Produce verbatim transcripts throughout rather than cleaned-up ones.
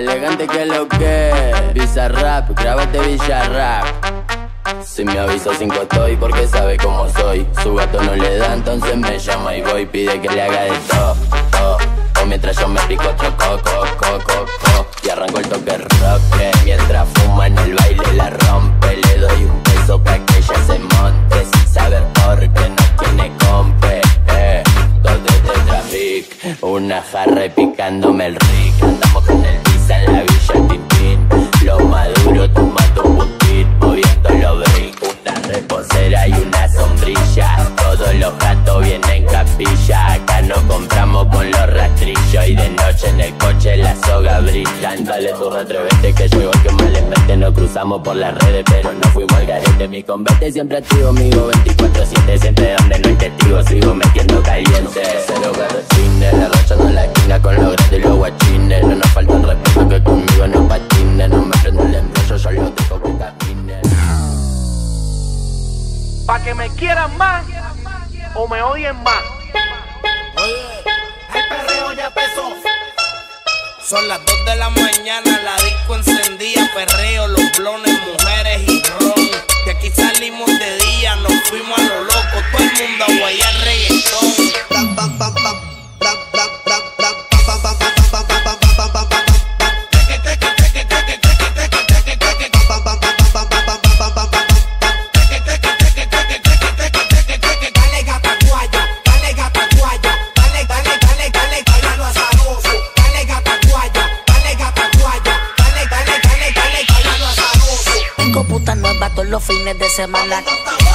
elegante que lo que. Bizarrap, grábate Villarrap. Si me aviso cinco estoy porque sabe cómo soy. Su gato no le da, entonces me llama y voy. Pide que le haga de todo, todo. O mientras yo me pico otro coco, coco, coco. Y arranco el toque rock. Mientras fuma en el baile la rompe. Le doy un beso pa' que ella se monte. Sin saber por qué no tiene compe. Eh, dos de Tetrabric, una jarra y picándome el rick. Andamos con el Visa en la Villa Tintín. Lo maduro, tomando un putín. Moviendo los brick, una reposera y una sombrilla. Todos los gatos vienen capilla. Acá no compramos con los rastrillos. Y de noche en el coche la soga brillan. Dale tu retrevete que yo igual que mal en mente. Nos cruzamos por las redes pero no fuimos al garete. Mi convete siempre activo, amigo veinticuatro siete. Siempre donde no hay testigo sigo metiendo caliente. Cero garrotines, arrochando en la esquina con los grandes y los guachines. No nos falta el respeto que conmigo no patines. No me prendo el embrollo, yo lo dejo que camine. Pa' que me quieran más o me odien más. Oye, el perreo ya empezó. Son las dos de la mañana, la disco encendida. Perreo, los blones, mujeres y ron. De aquí salimos de día, nos fuimos a lo loco. Todo el mundo a guayar reggaetón. Pam, pam, pam, pam, pam, pam, pam, pam, pam, pam, pam, pam, pam, pam, pam, pam, pam. Todos los fines de semana.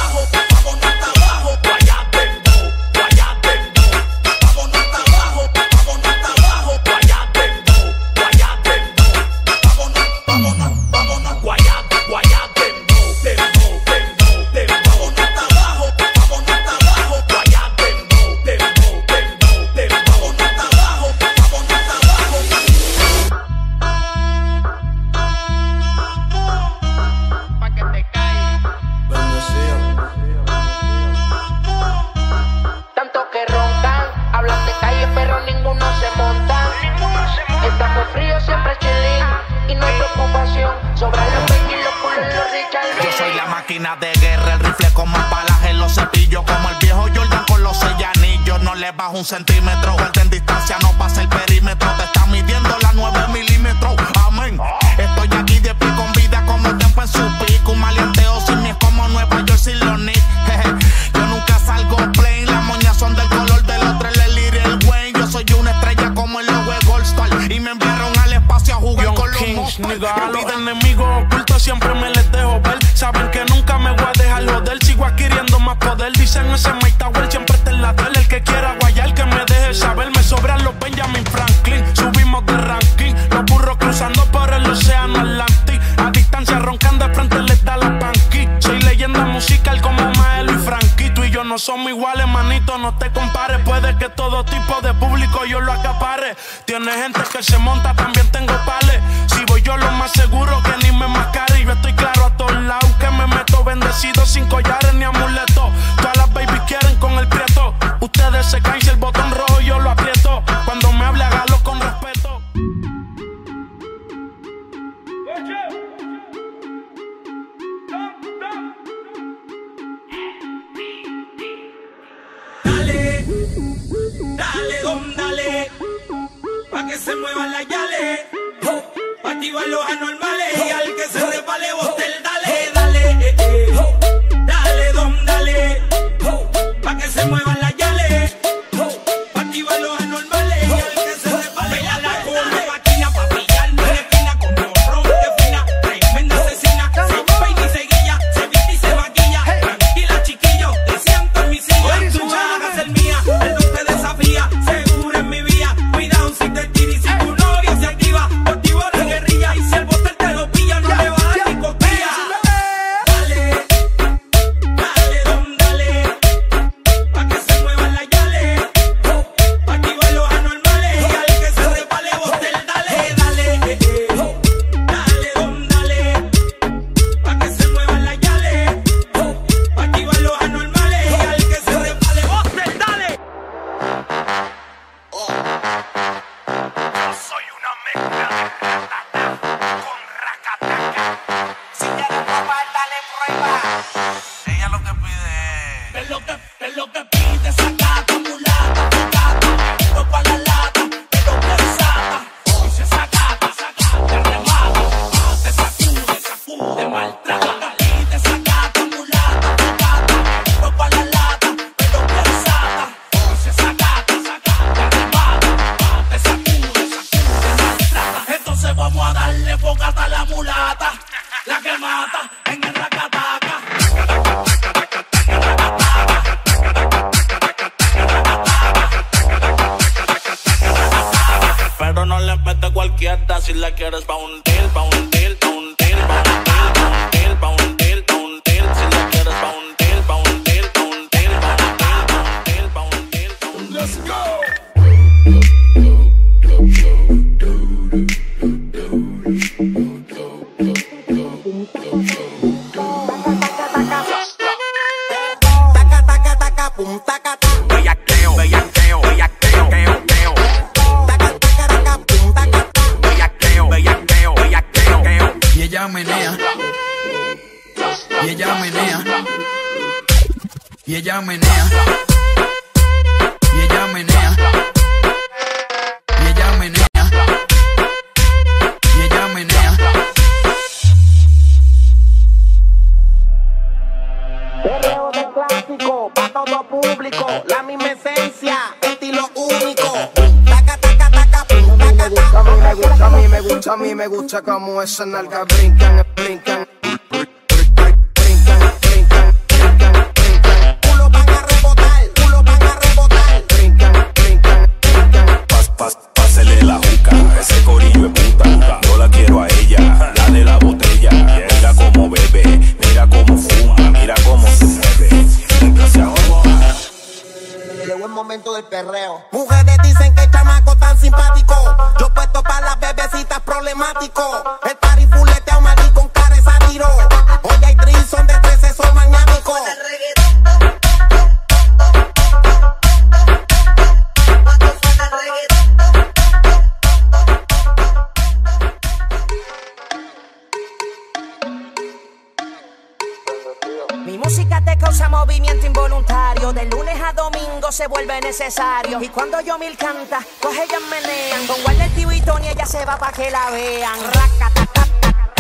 De guerra, el rifle como el palaje, los cepillos como el viejo Jordan con los seis anillos. No le bajo un centímetro, guarda en distancia, no pasa el perímetro. Te está midiendo la nueve milímetros, amén. Estoy aquí de pie con vida como el tiempo en su pico. Un maleanteo sin mí es como Nueva York sin los Knicks. Yo nunca salgo plain, las moñas son del color de los tres, le liré el Wayne. Yo soy una estrella como el logo de Gold Star y me enviaron al espacio a jugar con los monstruos. A los enemigos ocultos siempre me les dejo ver. Saben que nunca me voy a dejar joder. Sigo adquiriendo más poder. Dicen ese Mike Tower siempre está en la tele. El que quiera guayar que me deje saber. Me sobran los Benjamin Franklin. Subimos de ranking. Los burros cruzando por el océano Atlántico. A distancia roncando de frente les da la panqui. Soy leyenda musical como Maelo y Frankie. Tú y yo no somos iguales, manito, no te compares. Puede que todo tipo de público yo lo acapare. Tiene gente que se monta, también tengo pales. Si voy yo lo más seguro que ni me mascare. Y yo estoy claro a todos lados que me meto bendecido sin collares ni amuletos. Todas las babies quieren con el prieto. Ustedes se caen si el botón rojo yo lo aprieto. Cuando me hable hágalo con respeto. Dale, dale, don, dale, pa' que se muevan las yales, oh, pa' activar los anormales y al que se repale bote el dale, dale, eh, eh, oh, dale, don, dale, oh, pa' que se muevan las yales, oh, pa' activar los anormales y al que se repale la la come máquina pa' pillar, no le esquina como ron de fina, tremenda asesina, se peina y se guilla, se viste y se maquilla, tranquila chiquillo, te siento en mi silla, tú vas a ser mía, él no te desafía, seguro en mi vía, cuidado si te tira y si tu novia se activa, motivo de guerrilla y si el botel te lo pilla no le va a dar ni costilla. Dale, dale, don, dale, pa' que se racata, en el racataca. Pero no le mete cualquiera si la quieres pa' hundir, pa' hundir, pa' hundir, pa' hundir, pa' hundir, pa' hundir, pa' hundir. Si la quieres pa' hundir, pa' hundir, pa' hundir, pa' hundir, pa' hundir, pa' hundir. Let's go. Taca, taca, taca, pum, taca, taca. Bellaqueo, bellaqueo, bellaqueo, queo, queo. Taca, taca, taca, pum, taca, taca. Bellaqueo, bellaqueo, bellaqueo, queo. Y ella menea. Y ella menea. Y ella menea. Y ella menea. Y ella menea. Y ella menea. Perreo de clásico, pa' todo público. La misma esencia, estilo único. Taca, taca, taca, pum, taca, taca. A mí me gusta, a mí me gusta, a mí me gusta como esas nalgas brincan, brincan. Pásele la juca, ese corillo es puta. Yo la quiero a ella, la de la botella. Mira cómo bebe, mira cómo fuma, mira cómo se mueve. Llegó el momento del perreo. Mujeres dicen que el chamaco tan simpático. Yo puesto para las bebecitas problemático. El party fuleteado malí con cara de sátiro. Hoy hay trison de tres sesos magnáticos. Mi música te causa movimiento involuntario. De lunes a domingo se vuelve necesario. Y cuando yo mil canta, pues ellas menean. Con Warner T V y Tony ella se va pa' que la vean. Racata,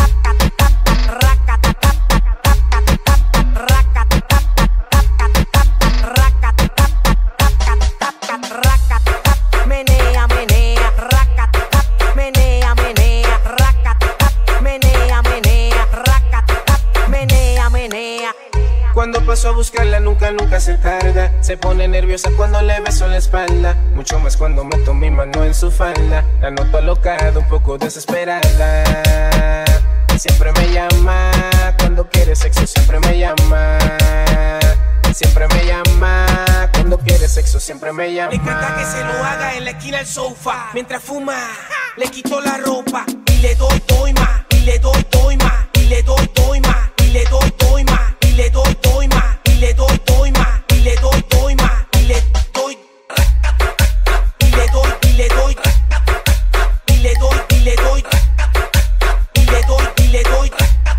menea, menea, racata, menea, menea, racata, menea, menea, racata, menea, menea. Cuando paso a buscarla nunca, nunca se tarda. Se pone nerviosa cuando le beso en la espalda. Mucho más cuando meto mi mano en su falda. La noto alocada, un poco desesperada. Siempre me llama, cuando quiere sexo siempre me llama. Siempre me llama, cuando quiere sexo siempre me llama. Le encanta que se lo haga en la esquina del sofá. Mientras fuma, le quito la ropa. Y le doy, doy más, y le doy, doy más. Y le doy, doy más, y le doy, doy más. Y le doy, doy más, y le doy, doy más. Y le doy, doy más, y le doy. Y le doy, y le doy. Y le doy, y le doy. Y le doy, y le doy.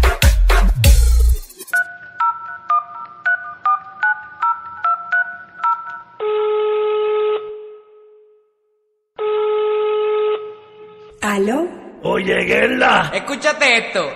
¿Aló? Oye, Guerla. Escúchate esto.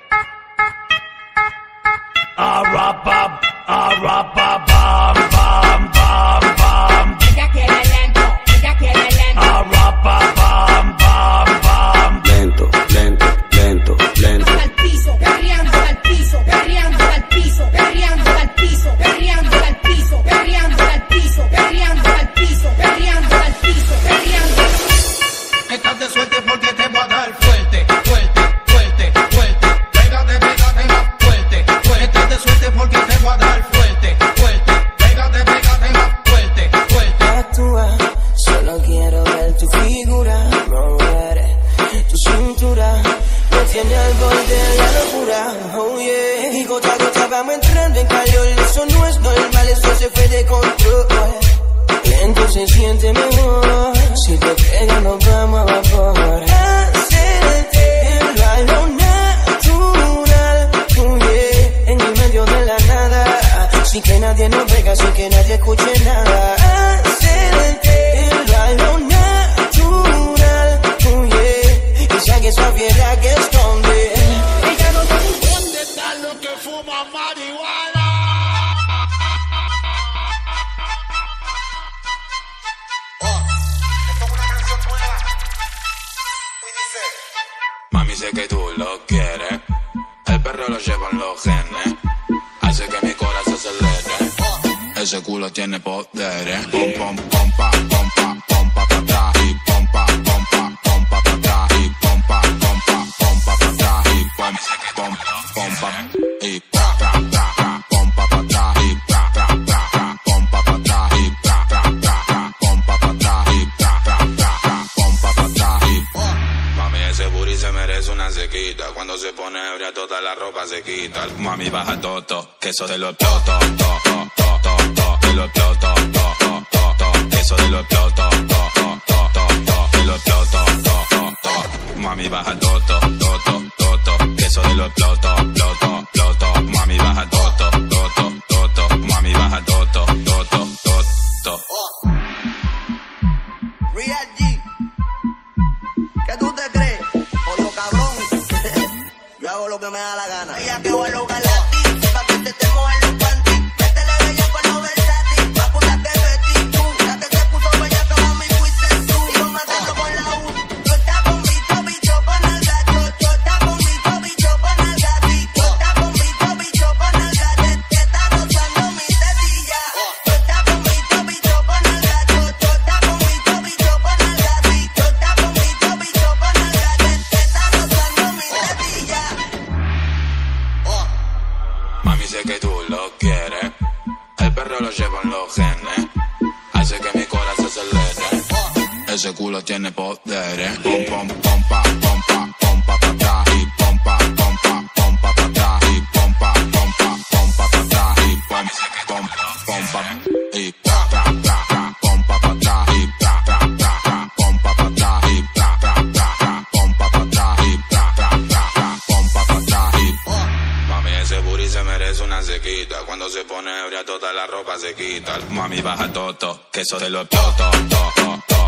Arrapa, arrapa, bam, bam, bam, bam. Ella quiere lento, ella quiere lento. Arrapa, bam, bam, bam. Lento, lento, lento, lento. Al piso, perreando al piso, perreando al piso, perreando al piso, perreando al piso, perreando al piso, perreando al piso, perreando al piso, perreando. Estás de suerte porque te voy a dar fuerte, fuerte, fuerte, fuerte. Pégate, pégate más fuerte, fuerte. Estás de suerte porque te voy a dar fuerte, fuerte. Pégate, pégate más fuerte, fuerte. Actúa, solo quiero ver tu figura, mover tu cintura. Me tiene al borde de la locura, oh yeah. Y gota a gota vamos entrando en calor. Eso no es normal, eso se fue de control. Lento se siente mejor. Si te pega nos vamos a vapor. Hacerte a lo natural, oh yeah. En el medio de la nada, sin que nadie nos vea, sin que nadie escuche nada. Hacerte a lo natural, oh yeah. Y saque esa fiera que esconde. Ella no sabe dónde está lo que fuma marihuana. Mami, sé que tú lo quieres. El perro lo llevan los genes. Hace que mi corazón se acelere. Ese culo tiene poderes. Pom, pom, pompa, pompa, pompa pa' atrás. Y pompa, pompa, pompa pa' atrás. Y pompa, pompa, pompa pa' atrás. Y pom, pom, pompa. Y pra, pra, pra, pra, pompa pa' atrás. Y pra, pra, pra, pra, pompa pa' atrás. Y pra, pra, pra, pra, pompa pa' atrás. Y pra, pra, pra, pra, pompa pa' atrás. Y mami, ese booty se merece una sequita. Cuando se pone ebria toda la ropa se quita. Mami, baja toto, que eso te lo exploto. To, to, to, to, to, te lo exploto. To, to, to, to, que eso te lo exploto. To, to, to, to, to, te lo exploto. To, to, to, mami, baja toto, toto, toto, que eso te lo exploto. Exploto, exploto, mami, baja toto, toto, toto, mami, baja toto, toto, toto. Real G, ¿qué tú te crees? Otro cabrón. Yo hago lo que me da la gana. Ella que voy a lograr la ti, pa' que te te mojen los panties. Métele bella con los versátil, pa' puta que Betty tú. La que se puso bella como mi fuiste tú. Y yo matando con la U. Yo está con bicho, bicho con el gato. Yo está con bicho, bicho con el gato. Yo está con bicho, bicho con el gato. Te está rozando mi tetilla. Yo está con bicho, bicho con el gato. Yo está con bicho, bicho con el gato. Yo está con bicho, bicho con el gato. Te está rozando mi tetilla. Mami, sé que tú lo quieres. El perro lo lleva en los genes. Hace que mi corazón se acelere. Ese culo tiene poderes. Pom, pom, pompa, pompa, pompa pa' atrás. Y pompa, pompa, pompa pa' atrás. Y pompa, pompa, pompa pa' atrás. Y pom, pom, pompa. Y pra, pra, pra, pra, pompa pa' atrás. Y pra, pra, pra, pra, pompa pa' atrás. Y pra, pra, pra, pra, pompa pa' atrás. Y pra, pra, pra, pra, pompa pa' atrás. Y mami, ese booty se merece una sequita. Cuando se pone ebria toda la ropa se quita. Mami, baja toto, que eso te lo exploto. To, to, to,